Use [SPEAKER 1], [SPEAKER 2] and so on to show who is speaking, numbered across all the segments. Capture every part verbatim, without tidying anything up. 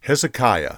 [SPEAKER 1] Hezekiah.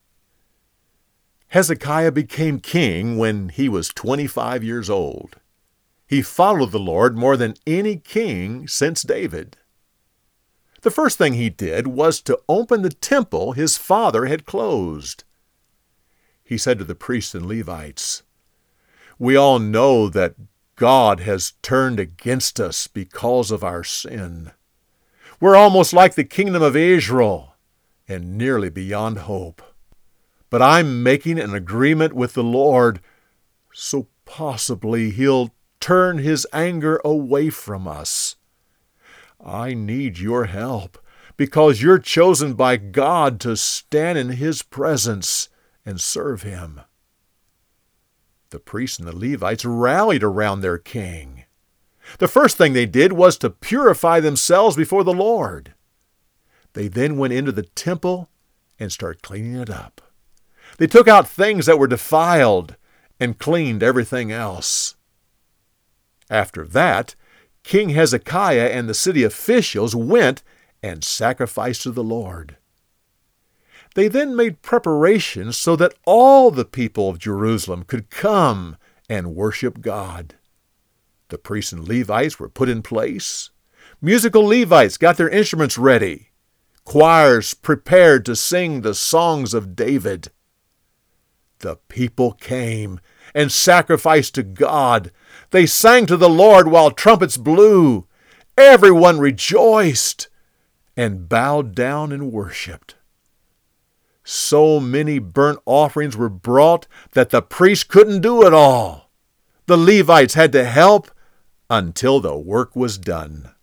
[SPEAKER 1] Hezekiah became king when he was twenty-five years old. He followed the Lord more than any king since David. The first thing he did was to open the temple his father had closed. He said to the priests and Levites, "We all know that God has turned against us because of our sin. We're almost like the kingdom of Israel and nearly beyond hope. But I'm making an agreement with the Lord, so possibly He'll turn His anger away from us. I need your help, because you're chosen by God to stand in His presence and serve Him." The priests and the Levites rallied around their king. The first thing they did was to purify themselves before the Lord. They then went into the temple and started cleaning it up. They took out things that were defiled and cleaned everything else. After that, King Hezekiah and the city officials went and sacrificed to the Lord. They then made preparations so that all the people of Jerusalem could come and worship God. The priests and Levites were put in place. Musical Levites got their instruments ready. Choirs prepared to sing the songs of David. The people came and sacrificed to God. They sang to the Lord while trumpets blew. Everyone rejoiced and bowed down and worshiped. So many burnt offerings were brought that the priests couldn't do it all. The Levites had to help until the work was done.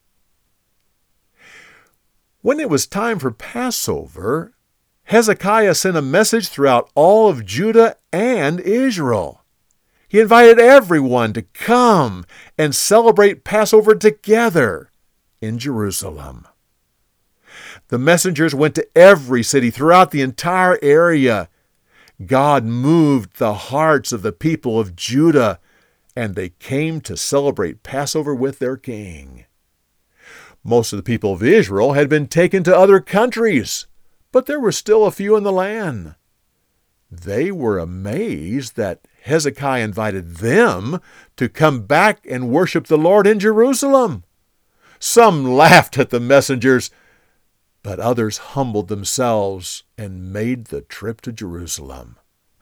[SPEAKER 1] When it was time for Passover, Hezekiah sent a message throughout all of Judah and Israel. He invited everyone to come and celebrate Passover together in Jerusalem. The messengers went to every city throughout the entire area. God moved the hearts of the people of Judah, and they came to celebrate Passover with their king. Most of the people of Israel had been taken to other countries, but there were still a few in the land. They were amazed that Hezekiah invited them to come back and worship the Lord in Jerusalem. Some laughed at the messengers, but others humbled themselves and made the trip to Jerusalem.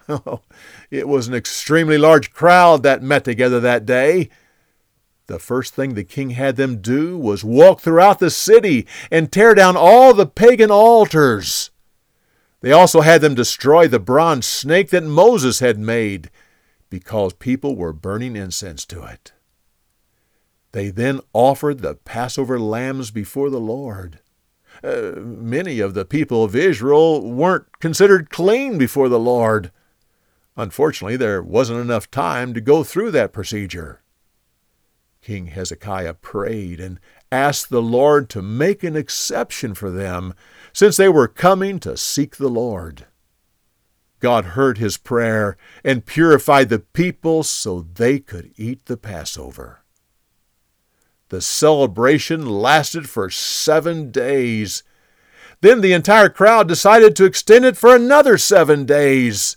[SPEAKER 1] It was an extremely large crowd that met together that day. The first thing the king had them do was walk throughout the city and tear down all the pagan altars. They also had them destroy the bronze snake that Moses had made, because people were burning incense to it. They then offered the Passover lambs before the Lord. Uh, many of the people of Israel weren't considered clean before the Lord. Unfortunately, there wasn't enough time to go through that procedure. King Hezekiah prayed and asked the Lord to make an exception for them, since they were coming to seek the Lord. God heard his prayer and purified the people so they could eat the Passover. The celebration lasted for seven days. Then the entire crowd decided to extend it for another seven days.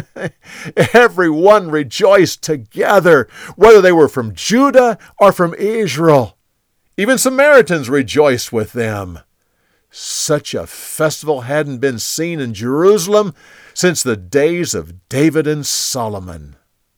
[SPEAKER 1] Everyone rejoiced together, whether they were from Judah or from Israel. Even Samaritans rejoiced with them. Such a festival hadn't been seen in Jerusalem since the days of David and Solomon.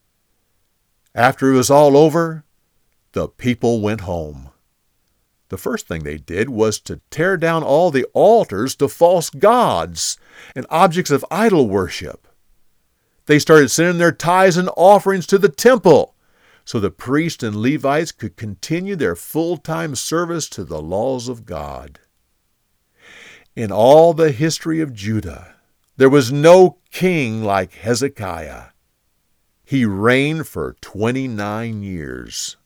[SPEAKER 1] After it was all over, the people went home. The first thing they did was to tear down all the altars to false gods and objects of idol worship. They started sending their tithes and offerings to the temple so the priests and Levites could continue their full-time service to the laws of God. In all the history of Judah, there was no king like Hezekiah. He reigned for twenty-nine years.